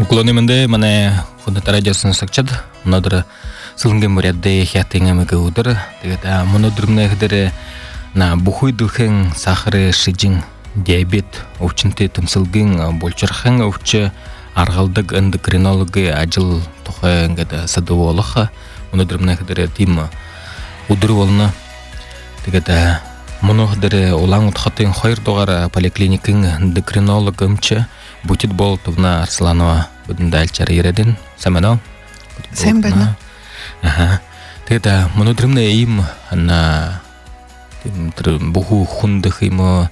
Уклонимende мане худата радиосын сакчад. Мнодыр сылынген мөрядde хятыңамыгы удыр. Тэгет мнодырмне хдере на бухуйдылхен сахары шижин диабет овчинте тымсылгын болчархан овчы аргалдык эндокринологы ажыл тухайнгада садоволоха. Мнодырмне хдере тим удыр болна. Тэгет мнодыры улан утхатын хайр догара поликлиникын эндокринологымчы Бутит бол тувна Арсланова будын дальчар ередин. Самено? Самбено. Ага. Теда монодримне им на буху хундых ему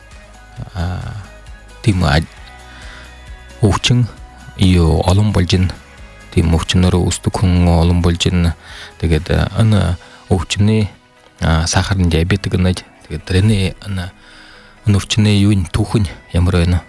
тим овчин iyo олым болжин. Тим овчинлары устукун олым болжин. Теда ана овчины сахарный диабет гынать. Теда трене ана овчины юнь тухунь ямройна.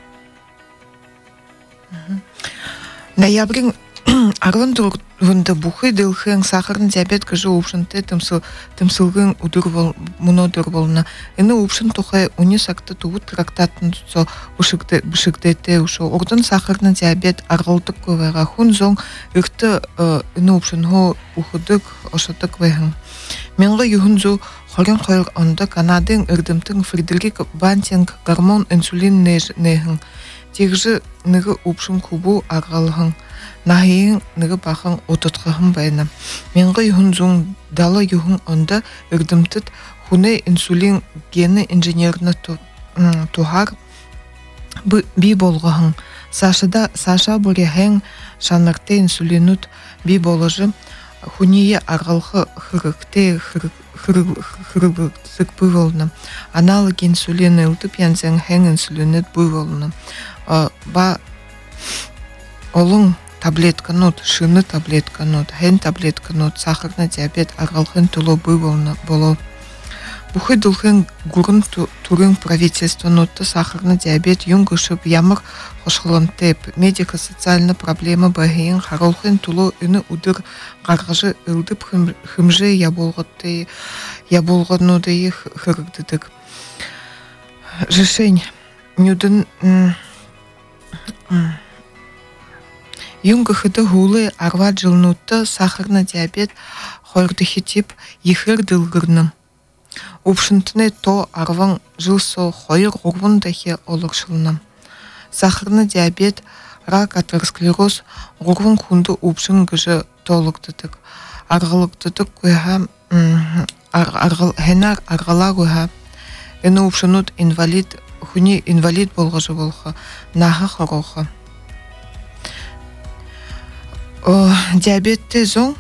Ноябрь арван турвында бухы дылхын сахарный диабет кыжы упшынты тымсылгын удыр монодыр болна. Эны упшын тухай уни сакты тугут трактатын tutso бышыгдете ушо. Ордын сахарный диабет аргалдык көвайга хун зон ырты эны упшынхо ухудык ошатык вайхын. Менғы юхынзу хорен хойр онда Канадын ырдымтын Фредерик Бантинг гормон инсулин нехын. Тегжі нығы ұпшын күбу ағалығын, нағиын нығы бақын отытқығын байына. Менгі юхын зоң далы юхын онда үрдімтіт хуне инсулин гені инженерні тухар би болғығын. Саша бұрехен шанарте инсулинут би болыжы хуние ағалығы хырыкте хырыбыктык бұйволны. Аналог инсулин ылтып янзен хен инсулинет бұйволны. Ба олың таблетка нот, шыны таблетка нот, хен таблетка нот, сахарный диабет аралхын туло бұйволны боло. Бухы дылхын гурын турын правительство нотты сахарный диабет юнгышып ямыр хошхылынтеп. Медико-социальный проблема бағейін харалхын туло үні удыр қарғажы ылдып хымжы яболғануды хыргдыдык. Решень нюдын юнгыхыды хулы арват жылнутты сахарный диабет хойрдыхи тип ехыр дылгырным. Упшынтыны то арван жылсо хойр ғурвындахи олыршылным. Сахарный диабет, рак, атеросклероз, ғурвын хунды упшын гыжы толықтыдык. Арғылықтыдык көйха, хенар арғала көйха. Эні упшынут инвалид, хуни инвалид болғыжы болға, нағы қороға. Диабетте зон,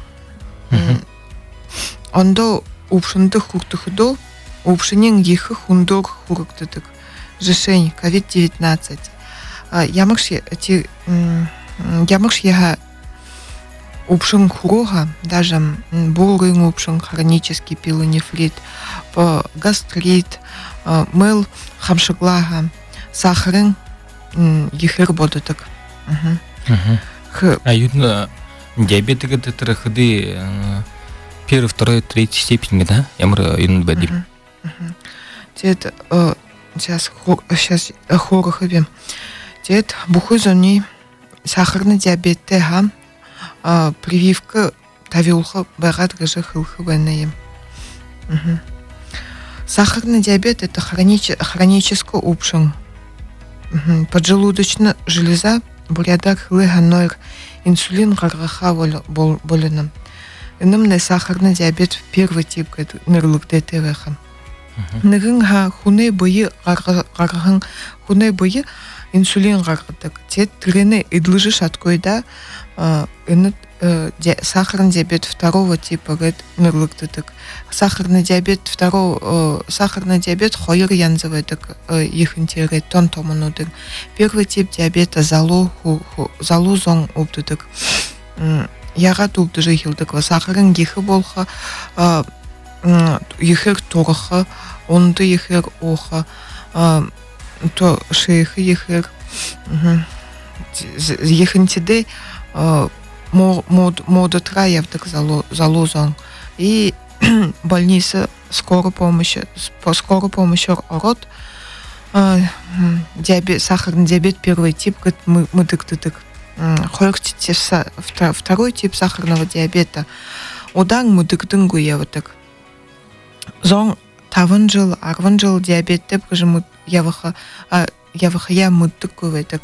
ондо упшындық хуртыхыдо, упшынен ехы хундор хурыктыдык. Жешень, COVID-19. Ямыш еха упшын хурога, даже борын упшын, хронический пилонефрит, гастрит, мыл хамшыглага, сахарын ехыр бодытык. Аюдна диабетика тетрахыды первый, второй, третий степень, да? Ямра юн бадим. Тет сейчас хорох обем. Тет бухой зони сахарный диабет тега прививка тавилха багат гажа хылхы венеем. Сахарный диабет это хронический упшин. Поджелудочная железа буряда хлыганойр инсулин гаргаха боленом. Инымный сахарный диабет первый тип нырлык ДТВ-ха. Нырынга хуне бойы гарган хуне бойы инсулин гаргадык. Тет трены идлыжы шаткойда сахарный диабет второго типа нырлык дыдык. Сахарный диабет хойыр янзывайдык ехинтере тон томанудык. Первый тип диабета залу зон обдыдык. Яға тулды хилдык. Сахарын ехы болха, ехыр торыхы, онды ехыр оха, то шейхы ехыр. Ехинтиде мода траевдык залу зон. И больница скорой помощи орот. Сахарный диабет первый тип, мы дык-дык. второй тип сахарного диабета. Одан мудыгдың гуя вот так. Зон тавын жыл, арвын жыл диабет деп кыжы явыха я муддык гуя так.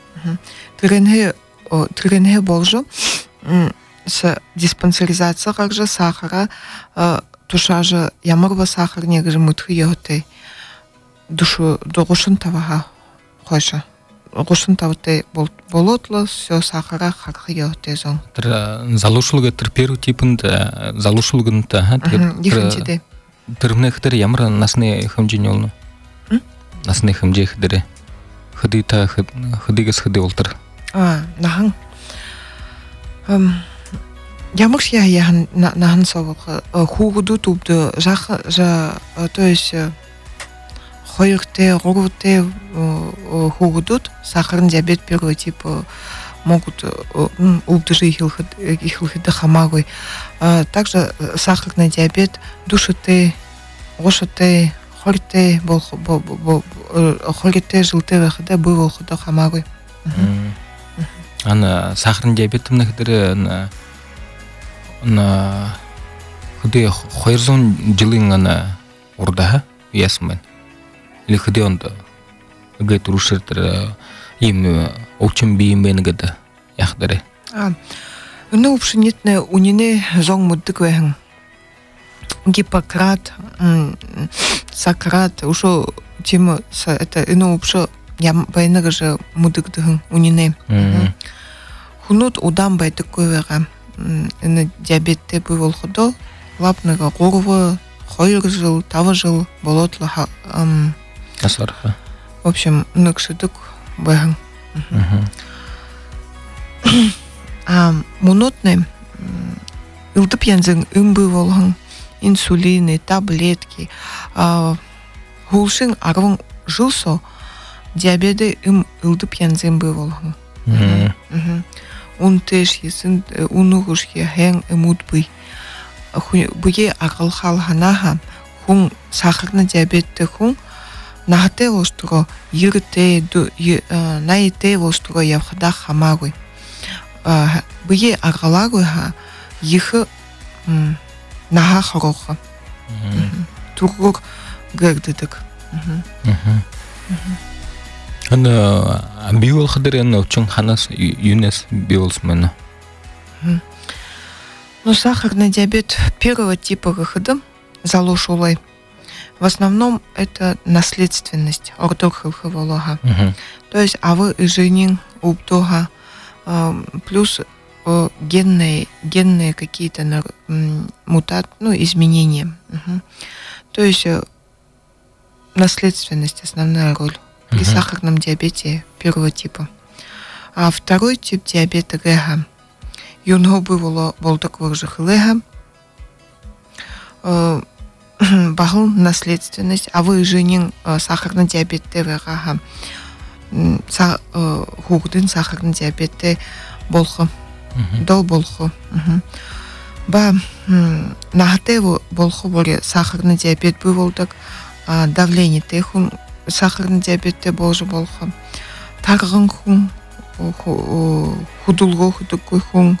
Тренге болжу с диспансеризация как сахара туша же ямырва сахар негжи мудхы йоты душу догушын таваха хойша. Гушын тавты болотлы все сахара хархы йоты зон. Залушылгы первый типында залушылгында Дихинчиде. Тырмнехтер ямыр насны хымжин олну. Насны хымжи хыдыры. Хыдыгыз хыды олтыр. Нахан. Ямыр я нахан совы хугуду тупды то есть хойрте, рогуте хугудут, сахарный диабет первого типа могут убдыжи ихилхиды хамагой. Также сахарный диабет душите, ошите, хорите, хорите, жилте выхода, был выхода хамагой. Ана сахарный диабет мнахидere на худе хойрзон жилин ана урда ясмен. Или ходи он да гайт рушертер им очень бимен гада яхдare. Ну общенитне унине зон муддыгвен. Гиппократ, Сократ, уже тема это ино вообще я байнага же муддыгдыгын унине. Хунут удам бай такой вера. Ино диабетте бывал ходо, лапнага горва, хойр жил, тава жил, болотлы Асарха. В общем, ныкшыдык бэхэн. Мунотны ылдып янзын ымбы волган инсулины, таблетки. Хулшин арвын жылсо диабеты ылдып янзын ымбы волган. Унтеш есін унуғыш ехен эмудбый. Бұге ақыл халханаха хун сахарный диабетті хун нахте волстуго йырте наите волстуго явхада хамагой. Бұге ақалагой ха ехы наха хароха. Тургур гэрдыдык. Ана биол хадырен очень ханас юнес биолсмена. Ну, сахарный диабет первого типа выхода залушулай. В основном это наследственность ордохилховолога. То есть авы и женин убдога плюс генные какие-то изменения. То есть наследственность основная роль при сахарном диабете первого типа. А второй тип диабета ГЭГа. Юнго было такого же хлега. Багыл наследственность, а вы женин сахарный диабет ТВГ, хугдын сахарный диабет болхо, дол болхо. Ба нахте болхо боре сахарный диабет был так, давление техун сахарный диабет болжо болхо, таргын хун, худулго худукой хун.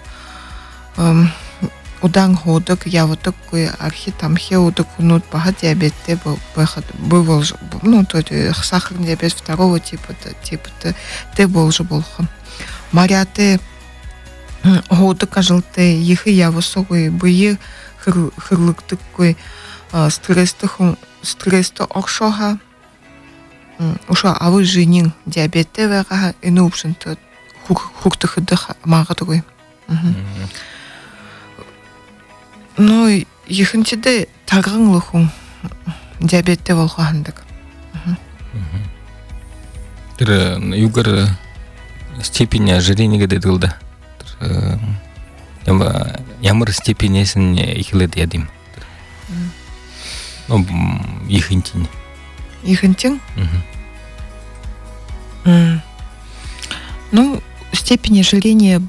Удан ходок, я вот такой архитамхе удокунут бага диабетте был ну то сахарный диабет второго типа те был же болха. Маряте ходок ажылте ехи я высокой бые хырлык такой стресс-то окшоха уша авы женин диабетте вега и ну общем-то хуктыхыдых мага такой. Ну, ехинчиде тагыңлыхун диабетте волхандык. Тыр югар степени ожирения дедилда. Ямыр степенесин ихилет ядим. Ну, ехинтин. Ехинтин? Ну, степень ожирения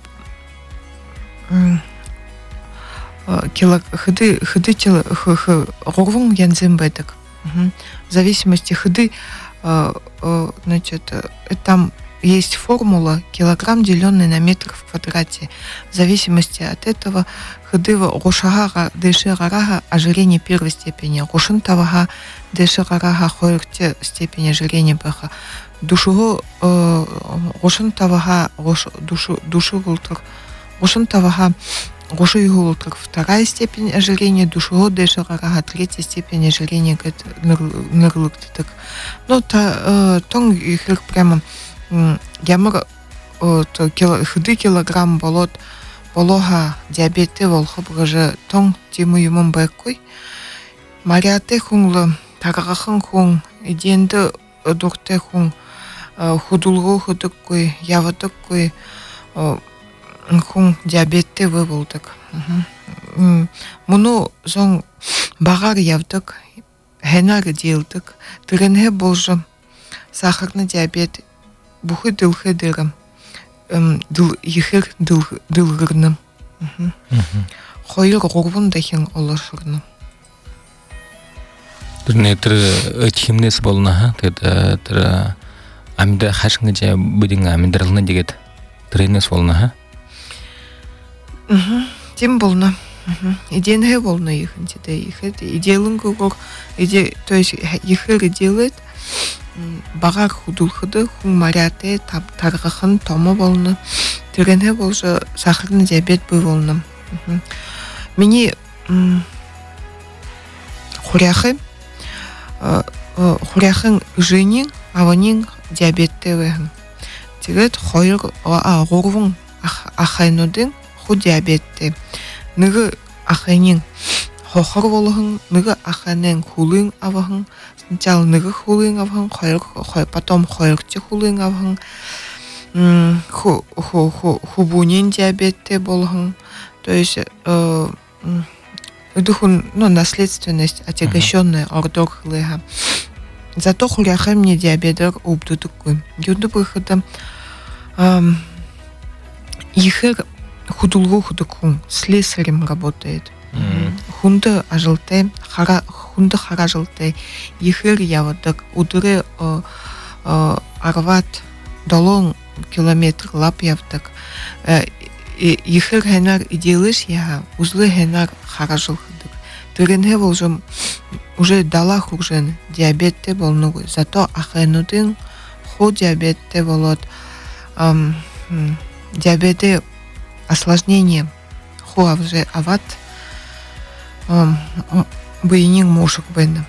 хыды рорвун янзем бедек. В зависимости хыды, значит, там есть формула килограмм, деленный на метр в квадрате. В зависимости от этого хыдыва гошагага дешегарага ожирение первой степени, гошинтавага дешегарага хойрте степень ожирения бэха. Душуго гошинтавага душу гултыр, гошинтавага гоши гултыр вторая степень ожирения, душуго дешегарага третья степень ожирения гэт нырлыктык. Ну та тон их прямо ямыр хыды килограмм болога диабетте волхы бгыжы тоң тиму юмын байкой. Мариаты хунглы тарғахын хун, иденді дұрте хун, худулғы худық кой, явытық кой, хун диабетте вы болдық. Мұны зоң бағар явдық, хенар делдық, түренге болжы сахарный диабет бухы дылхы дырым. Ехер дылгырным. Хойыр горвун дахин олашырным. Түрне өтхимнес болна, тыр амда хашыңы жа бүдің амдырылны дегет түренес болна. Тем болна. Иденге болна ехінтеде. Иделын көгір, то есть ехер делает, бағар худулхыды, хун маряты, тарғахын томы болны. Түренге болжы сахарный диабет бүй болны. Мені хуряхын жинин, аванин диабетте вэхын. Тегет хойыр горвун ахайнудын ху диабетте. Ныгы ахайнин хохор болыхын, ныгы ахайнын хулын авахын. Сначала ныгы хулын авахын, потом хойырчы хулын авахын. Хубунин диабетте болыхын. То есть наследственность, отягощенная ордор хлыга. Зато хуряхай мне диабетер убдудукуй. Юду выхода ихер худулгу худукун слесарем работает. Хунда ажылтай, хунда хара жылтай. Ихер явадак удыры арват долон километр лап явдак. Ихер хенар иделыш яга, узлы хенар харажыл хыдык. Түренге болжым уже дала хуржен диабетте болнугу. Зато ахайнудын ху диабетте болот. Диабете осложнение ху авже ават бейнин мошек бэна.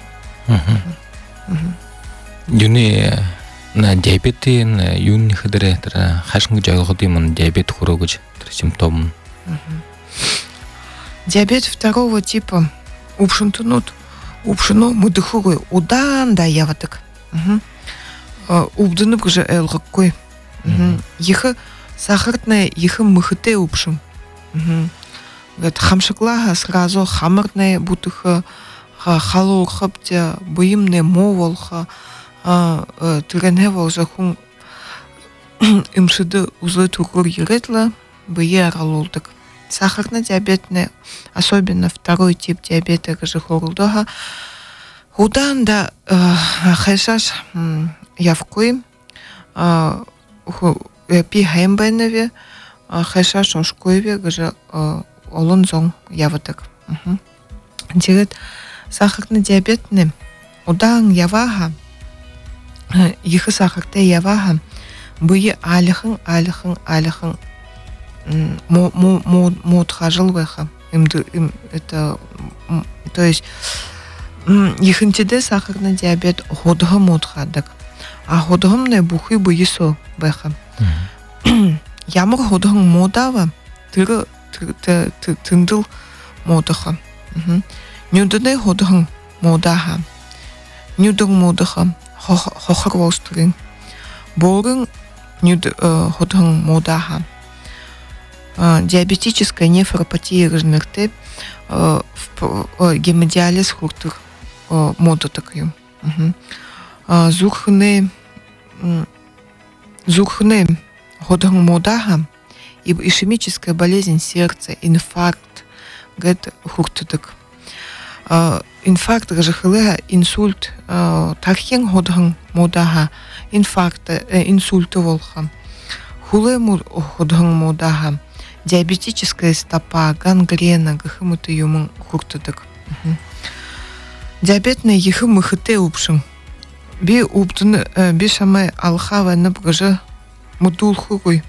Юни на диабеты на юни хыдыре хашынғы жайлығы деймін диабет хурогыч симптом. Диабет второго типа упшынтынут, упшыну мыдыхугой удан да яватык. Убдынып гыжы элгыккой. Ехы сахарная, ехы мыхыте упшым. Хамшыклага сразу хамырная бутыхы, халу хыпте, быйымне моволха, түренге волжа хун имшыды узлы тургур еретла, бые аралулдык. Сахарный диабетный, особенно второй тип диабета гажихорулдога, удан да хайшаш явкой, пи хэмбэнэве, хайшаш ошкойве гажа олонзон яватык. Дегет сахарный диабетный, удан яваха, ехы сахарте яваха, бые алихын модхажыл вэха. Это, то есть, ехынтеде сахарный диабет ходыгы модхадык. А ходыгымны бухы быйысо вэха. Ямыр ходыгын модава, тыры тындыл модыха. Нюдыны ходыгын модаха. Нюдын модыха. Хохар волстырын. Борын ходыгын модаха. Диабетическая нефропатия рыжнырты, гемодиализ хуртыр мода такую. Зурхны ходыгын модаха, ишемическая болезнь сердца, инфаркт, гэт хуртыдык. инфаркт гажахылыга инсульт тархин ходхан модаха инфаркт инсульты волха хулы ходхан модаха диабетическая стопа гангрена гахымыты юмын хуртыдык диабетный ехы мыхыте упшын би уптыны би шамай алхава нып гажы мудул хугуй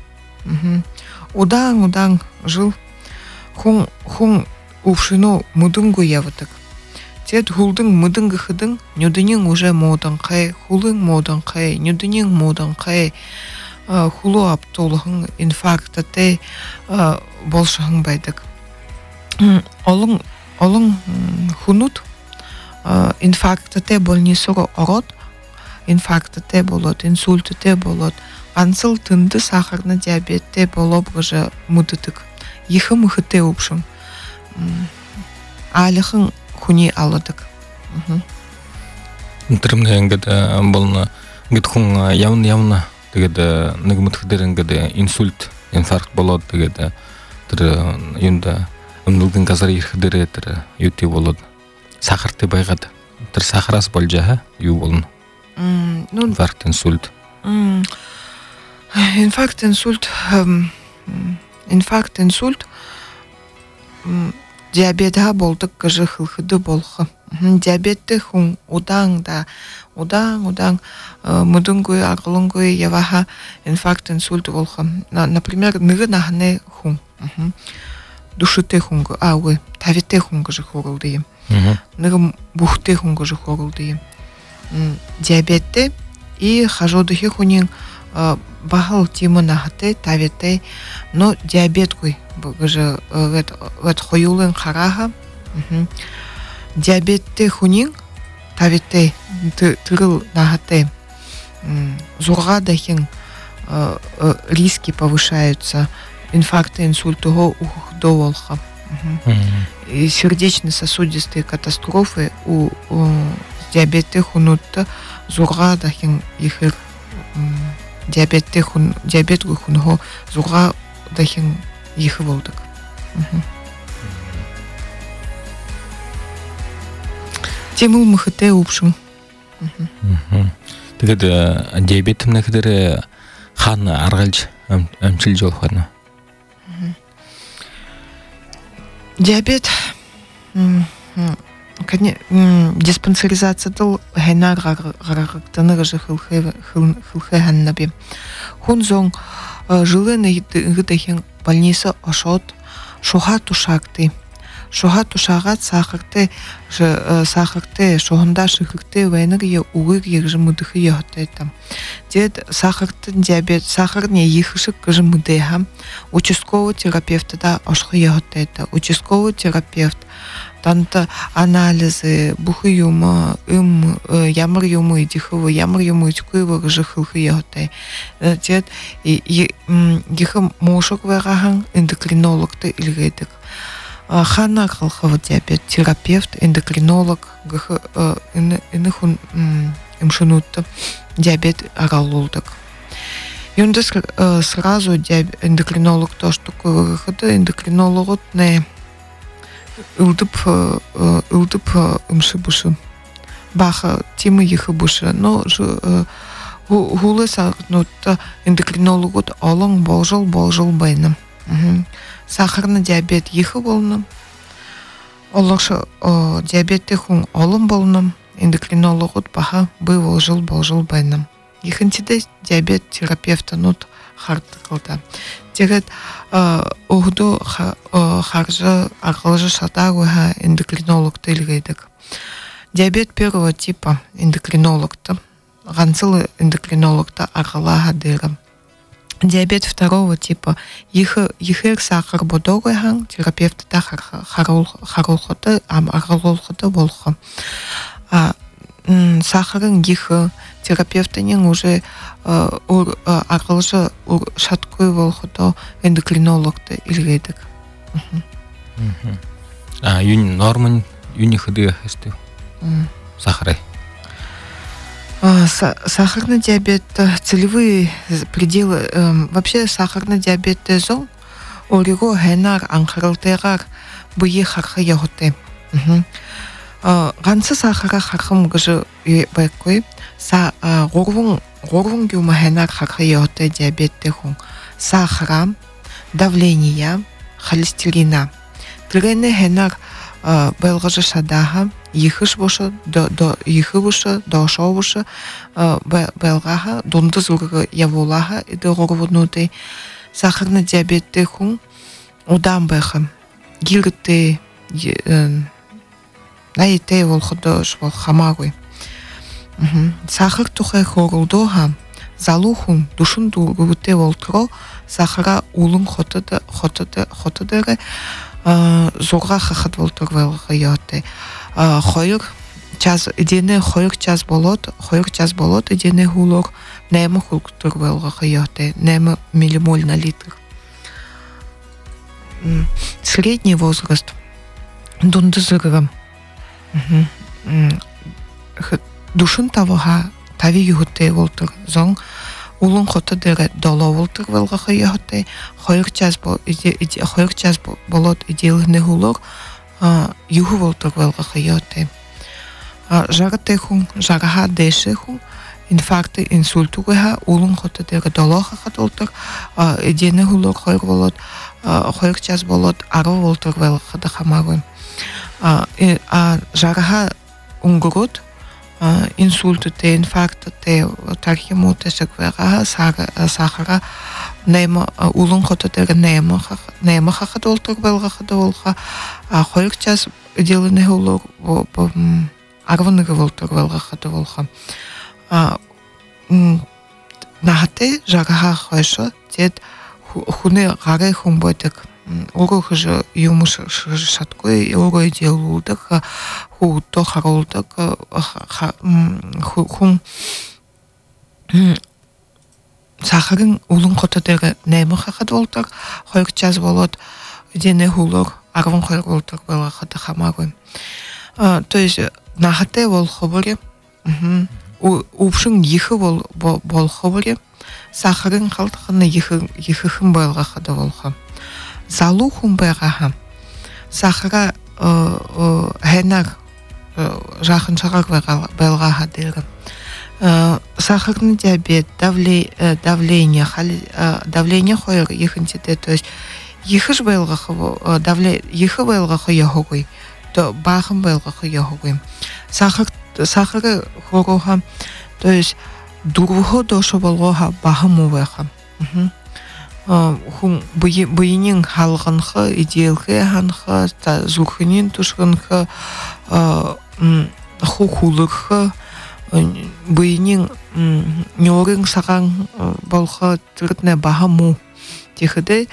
удаң жыл хун упшыно мудынгу явытык тет хулдың мыдыңгы хыдың нюдынең уже модан кай хулың модан кай нюдынең модан кай хулу аптолыгың инфарктате болшаң байдык олың хунут инфарктате больницага орот инфарктате болот инсультте болот ансыл тынды сахарный диабетте болоп гыжы мыдытык ехы мыхыте упшың алыхың хуни аладык. Интермнен гыда болна гытхун явна дегеде нигмытхдерен гыда инсульт инфаркт болот дегеде тир юнда өмнүлгүн казар ирхдере тир юти болот сахарты байгады тир сахарас болжа ю болну инфаркт инсульт инфаркт инсульт диабетха болдык гыжы хылхыды болхы. Диабетты хун удаң мыдынгуй аргылынгуй яваха инфаркт инсульт болхы. Например, ныгы нахны хун. Душыте хунгы, ауы, тавите хунгы жы хорылдыйым. Ныгы бухте хунгы жы хорылдыйым. Диабетты и хажодыхи хунин бахал тимы нахты тавите, но диабет гуй. Гыжы вет хоюлын хараха диабетте хунин тавите тырыл нахате зурга дахин риски повышаются инфаркта инсультого ухудо волха и сердечно-сосудистые катастрофы у диабетте хунутта зурга дахин ихыр диабет гуй хунго зурга дахин ехы болдык. Темыл мыхыте упшым. Тегеде диабетимне кедере хан аргалж амчил жол хана. Диабет диспансеризация дыл хенар гарагтаны жы хылхы ханнаби. Хунзон жылы гыдахин больница ошот шоха тушакты. Шоха тушагат сахарты шохында шыхыкты вайнырге угыр жымыдыхы яхтайта. Дед сахартын диабет сахарне ехышык жымыдыха. Участковый терапевт да ошхы яхтайта. Участковый терапевт танта анализы бухы юма ямыр юмы дихывы ямыр юмы чкуевы жыхылхы яхтай. Дед ехы мошок вагахан эндокринологты илгейдик. Хана кылхывы диабет терапевт эндокринолог инхун имшынутты диабет аралулдык. Юнда сразу эндокринолог то, что такое выхода эндокринологот не ылдып имшыбышы. Баха тимы ехыбышы, но гулы сагнутта эндокринологот алың болжыл байным. Сахарный диабет ехы болным. Олықшы диабетті хун олым болным. Эндокринологот баха болжыл байным. Ехінтіде диабет терапевта нут харды қылды. Дегет оғды харжы ағылжы шатағыға эндокринологты илгейдік. Диабет первого типа эндокринологты. Ғансылы эндокринологты ағылаға дырым. Диабет второго типа ехер сахар бодогой хан терапевт та харулхоты аргалолхоты болхо. Сахарын ехы терапевтнин уже аргалжы шаткой болхото эндокринологты илгейдик. Юни норман юни хыды хесты. Сахары. Сахарный диабет, целевые пределы, вообще сахарный диабет зон, ориго генар анхаралтегар буе харха яготе. Ганцы сахара хахым гыжы байкой горвун гюма хенар хаха йоте диабетте хун сахара, давление, холестерина. Трене хенар белгыжы шадаха йыхыш бошы до йыхы бошы дошо бошы белгаха дондыз ургы явулаха иде горвунуты сахарный диабетте хун удан бэхым гирты наите волходош волхамагой. Сахар тухай хорулдоха залухун душун дугуте волтро сахара улун хотыдыры зорга хахат волтырвелга йоте. Хойр час идене хойр час болот идене хулор нема хултырвелга йоте нема миллимоль на литр. Средний возраст дундызырым. Душын тавыға тави юхуте волтыр зон улун хотыдыры доло волтыр велгаха яхуте хойр час болот идеалыны хулор юху волтыр велгаха яхуте жарате хун жараха деше хун инфаркты инсультуга улун хотыдыры доло хахат волтыр идены хулор хойр болот хойр час болот аро волтыр велгаха дахамагын жараха унгурут инсульты, инфаркты, тархимоты, шаквера, сахара, нема улун хототер нема хахат олтур белгахада волха, хойр час деланы хулур арваныгы волтур белгахада волха. Нахате жараха хойшо, дед хуны гары хумботек. Урох же юмуш шаткой урой делудак ху-то харолдак хум сахарын улун хотодеры нема хахат волтак хойр час болот дене хулор арван хойр волтак бала хата хамагы. То есть нахате вол хобори упшин йихы бол хобори сахарын халтханы йихым байлга хада волха. Залухун байгаха сахара хенар жахын шагак байлгаха дыры. Сахарный диабет, давление хойр йыхынчете, то есть йыхыш байлгаха йыхы байлгаха йохогой, то бахым байлгаха йохогой. Сахары хороха, то есть дурвухо дошо болгоха бахым увеха. Хун быйнин халганхы идеалхы ханхы та зухынин тушганхы хухулырхы быйнин нёрын саган болхы тыртне бахаму тихыды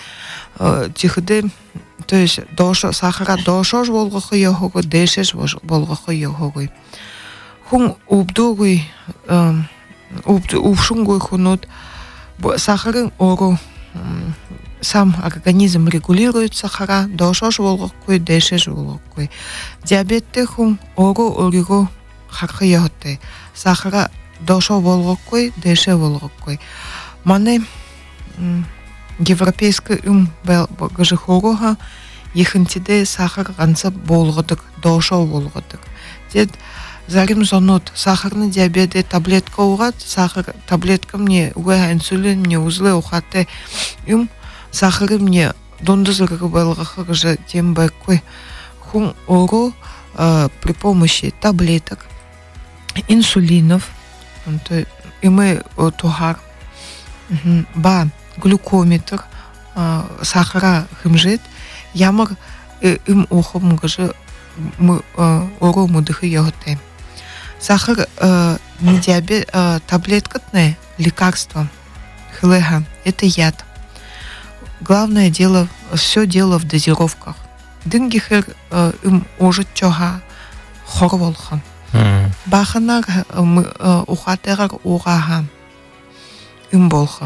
то есть дошо сахара дошош болгохы йохого дешеш болгохы йохого хун убдугуй убшунгуй хунут сахарын ору сам организм регулирует сахара, дошош волгокой, дешеш волгокой. Диабетте хум ору оригу хархы йоте. Сахара дошо волгокой, деше волгокой. Мане европейский гажы хорога ехынтиде сахар ганса болгодык, дошо болгодык. Дед зарим зонот сахарный диабет таблетка угат сахар таблетка мне уга инсулин мне узлы ухате сахары мне дондызыры байлгаха гажа тем байкой хун ору при помощи таблеток инсулинов и мы тухар ба глюкометр сахара хымжет ямар им ухом гажа мы ору мудыхы йоготе. Сахар не диабет, таблеткатное лекарство, хлега, это яд. Главное дело, все дело в дозировках. Дынгихер им ожит чога хорволха. Баханар ухатерар урага им болха.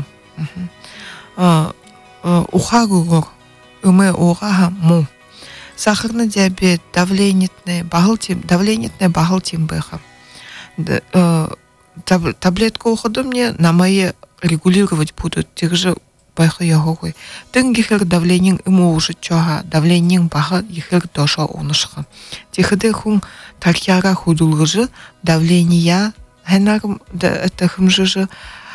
Ухагугор име урага му. Сахарный диабет, давлениетное багыл тимбеха. Таблетку уходу мне на мои регулировать будут тех же байхы яхогой. Тын гихер давлениен ему уже чога, давлениен баха гихер доша онышха. Тихыды хун тархяра худулгыжы, давления, хенарым это хымжыжы,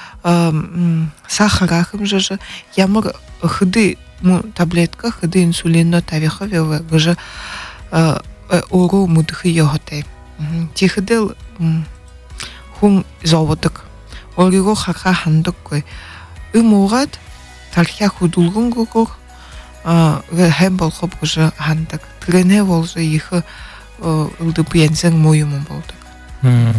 сахара хымжыжы, ямар хыды таблетка, хыды инсулинно тавиха вева, гыжы ору мудхы йоготай. Тихыды хун заводык. Ориго хака хандык кой. Умогат тархя худулгун гугур хэм болхоп гыжы хандык. Трене болжы ихы ылды пьянсен моюмун болдык.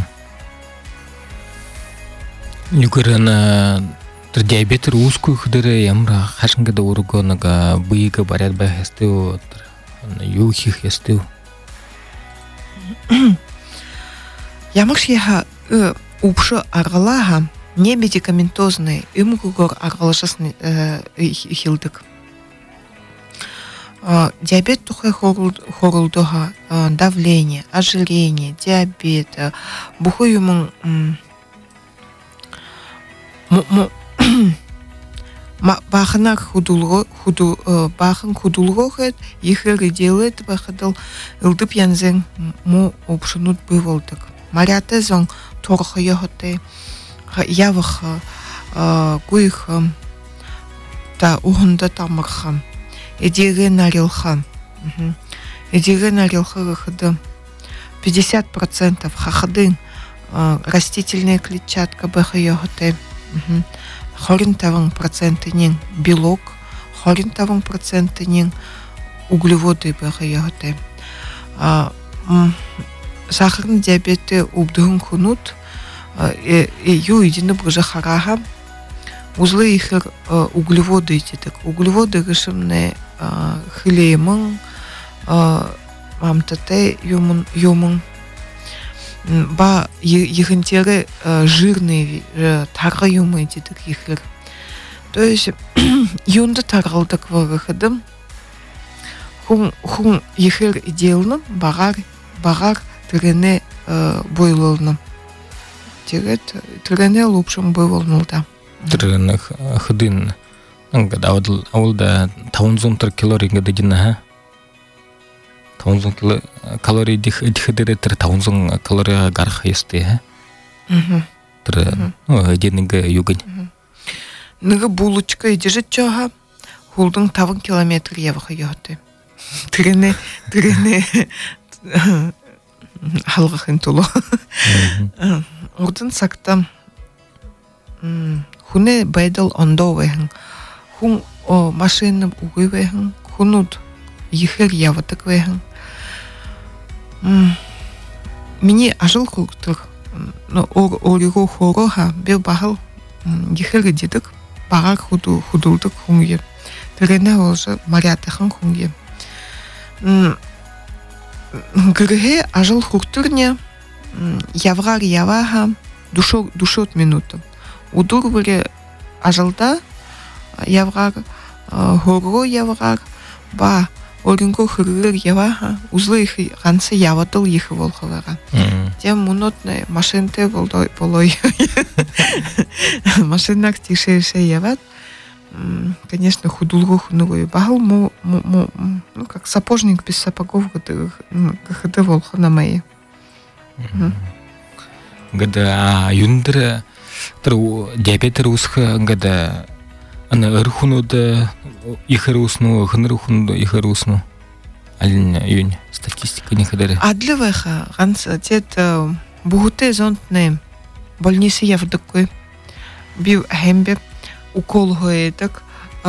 Югырана диабетер узкую худыре ямра хашынгада ургонага быйга барят байхастыу юхих ястыу. Ямыш яха упшы арғалаға не медикаментозный үмгугор арғалашасын хилдік. Диабет тухай хорулдуға давление, ожирение, диабет, бухой юмын бахынар бахын худулго хэт ехері делает бахадыл ылдып янзен му опшынут быволдык. Маряты зон торхы йохоты, явыхы, гуйхы, та уғында тамырхы, эдегі нарилхы. Эдегі нарилхы гыхыды 50% хахыдын растительная клетчатка бахы йохоты. Хорин процентынен белок, хорин процентынен углеводы бахы йохоты. Сахарный диабеты убдыгын хунут, ю едины бғыжы хараха, узлы ихыр углеводы едедік. Углеводы гышымны хилеймын, мамтаты юмын, ба ехінтері жирный тарға юмы едедік ихыр. То есть, юнды тарғалдық варыхыдым, хун ихыр иделным, бағар трене бойлолны. Тегет трене лупшым бойлолнулда. Трене хыдын. Ангада ауылда 900 калорий дедин ха. 900 калорий дихыдыре 900 калорий гарх есте ха. Тре единге югын. Ныгы булочка идежет чага. Хулдың 10 километр явыхы йоты. Трене халгахын толу. Ордын сакта хуне байдал ондо вэхэн. Хун машинным угы вэхэн. Хунут ехер яватык вэхэн. Мини ажыл хултыр. Ориго хороха бел бахал ехер дедык. Багар худулдык хунге. Трене олжы марятыхын хунге. Грыге ажыл хуртырне явгар яваха душот минуты. Удур выле ажылда явгар хоро явгар ба оринго хырыр яваха узлы их гансы яватыл их волховара. Тем монотный машинте болой. Машинак тише яват. Конечно, худулгу хунугой багал, ну, как сапожник без сапогов, когда волха на моей. Гада юндра диабетер усха гада ана рухунуда ихарусну хнрухунду ихарусну алин юнь статистика не хадары. Адлеваха ганса тет бугуте зонтне больницы явдыкой бив хембе укол гоедік,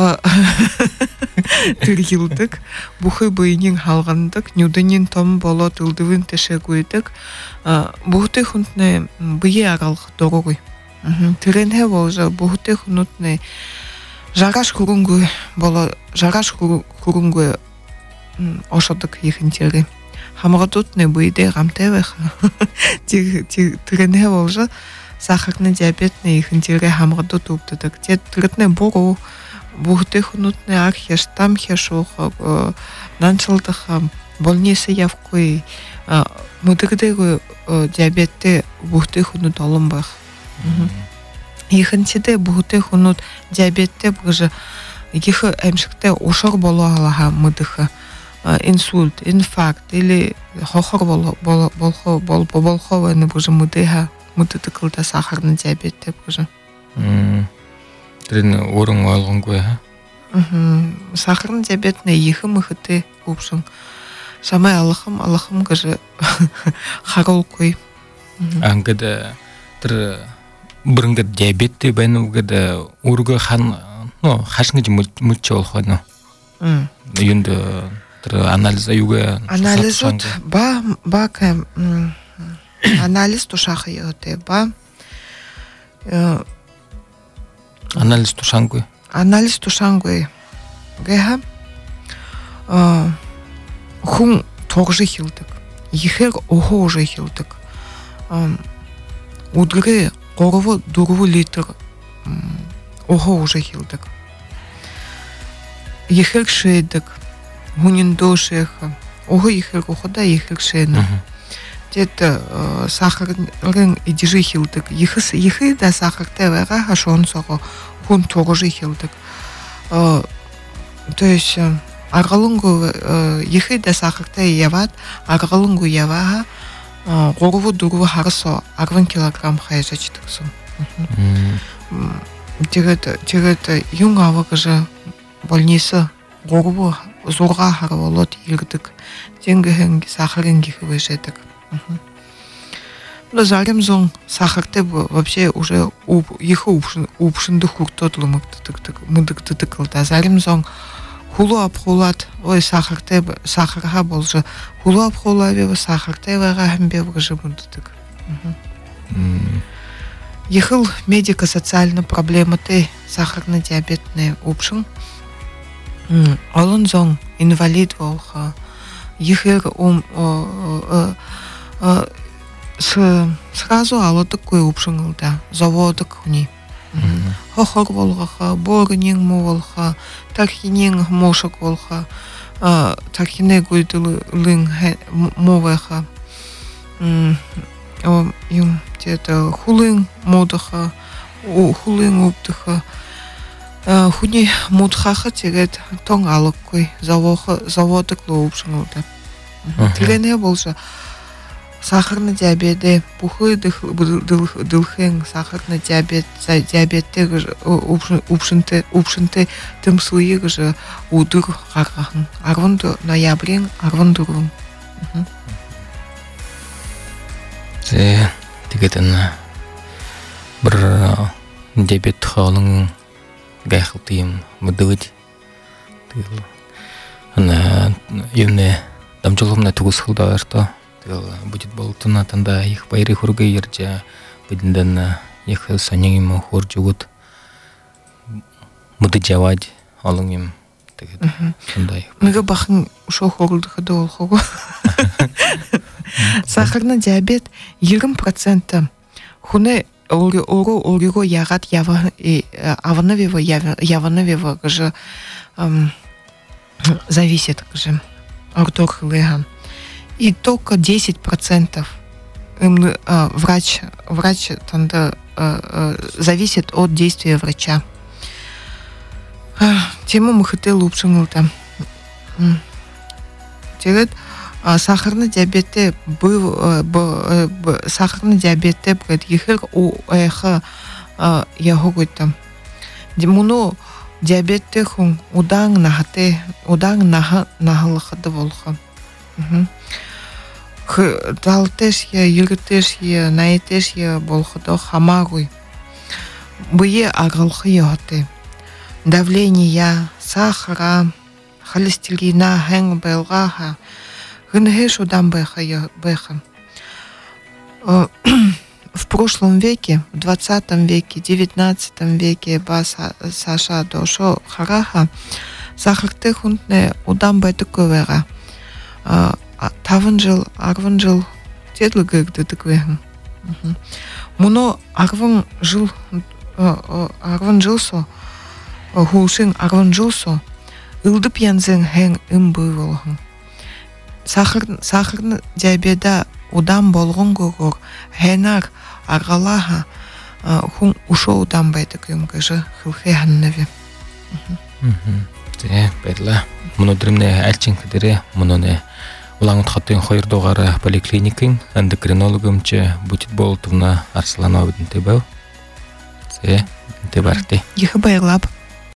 түргілдік, бұхы бойынен халғандық, нүдінен том боло тұлдывын тәші көйдік, бұхты хүнтіне бұйы аралық дорогой. Түренге болжа бұхты хүнтіне жараш күрінгөй боло, жараш күрінгөй ошадық ехінтері. Хамыға тұтыне бұйды ғамтәвәқ. Түренге болжа сахарный диабетный ихинтире хамрду туптыдык. Те трытны бору, бухты хунутны археш, там хешуха, нанчылдыха, больницы явкой, мудырдыры диабетты бухты хунут олымбах. Ихэнчиде бухуте хунут диабетте бгыжы их эмшикте ошор боло алаха мыдыха инсульт, инфаркт или хохор болхо вэны бгыжы мыдыха мыдыты кылда сахарный диабетте бгыжы. Трин орын алгонгой ха. Сахарный диабетне ихы мыхыты упшын. Самай алахым гыжы харолкой. Ангада тр бұрынғы диабетте бәні ұғыда ұрғы хашыңғы мүтчі олғаны. Енді анализ аюға анализ от анализ тушақы еғыте ба. Анализ тушаңғы? Анализ тушаңғы ғеға хүн тоғжы хилдік. Ехер оғы оғы хилдік. Удгірі Корову дурву литр ого уже хилдик. Ехер шедик, гунин дошеха. Ого ехер ухода ехер шедик. Дет сахар рын идижи хилдик. Ехи да сахар тевера хашон сого гун тоже хилдик. То есть аргалунгу ехи да сахар те яват, аргалунгу яваха. Корову дурву харсо 1 килограмм хайжачтыксың. Тегет юң авыгыжы больница корову зорға харвалот ирдік. Тенгіхінгі сахарынгі хывышетік. Зарим зон сахарты вообще уже их упшынды хуртотлы мыдыктыдыкылда. Зарим зон хулу апхулат, ой сахарха болжы. Хулу апхулавева сахартевага хэмбевга жымындыдык. Ехыл медико-социальный проблема ты сахарно-диабетный упшын. Олын зон инвалид волха. Ехыр сразу ало такой упшын да. Заводок хуни. Хохор волха, борнин му волха, тархинин мошок волха, тархине гуйдылын мовеха, это хулын модыха, хулын уптыха, хуни мудхаха тегет тон алыккой, заводок лоупшыңылды. Тирене болжа. Сахарный диабет, пухой дылхен, сахарный диабетте упшынты тым суйы же удыр харахын. Арванду ноябрин, арвандурун. Тегетен бір диабет халың гайхылтыйым мұдывыд. Ана евне дамчылымна тугыз хылда арто. Будет болтуна танда их байры хурга ерджа биденден их санягим хур жугут муды жавад алыңым тегет тандай. Мыга бахын ушо хорулдыха да олхого. Сахарный диабет 20% хуне ориго ягат явановева же зависит же ортор хлега. И только 10% врач танда зависит от действия врача. Тему мы хотели лучше там. Теперь сахарный диабет сахарный диабет будет ехер у эха яхогой там. Демуно диабет техун удан нахалхада волха. Далтеш я, юртеш я, наитеш я болходо хамагуй. Бые агралхы яхты. Давление, сахара, холестерина, хэнг белгаха. Гынгэш удан бэха. В прошлом веке, в 20 веке, 19 веке ба Саша дошо хараха, сахарты хунтне удан бэтыкövэга. 5 жыл, 10 жыл тедлігі дедіквеген. Мұны 10 жыл со, хулшын 10 жыл со, ылдып янзен хэн үмбүй болғын. Сахарны диабеда удан болғын гогор, хэнар аргалаха, хун ушоудан байдаг юм гэж хөвхэ ханнавэ. Тэ баярлаа. Мөнөдрөмнө альчин хэдэрэ мөнөне Улаангут хотын 2 дугаар поликлиникийн эндокринолог өмч Бүтэт Болтовна Арсланова бидэнтэй байв. Тэ бартай. Их баярлалаа.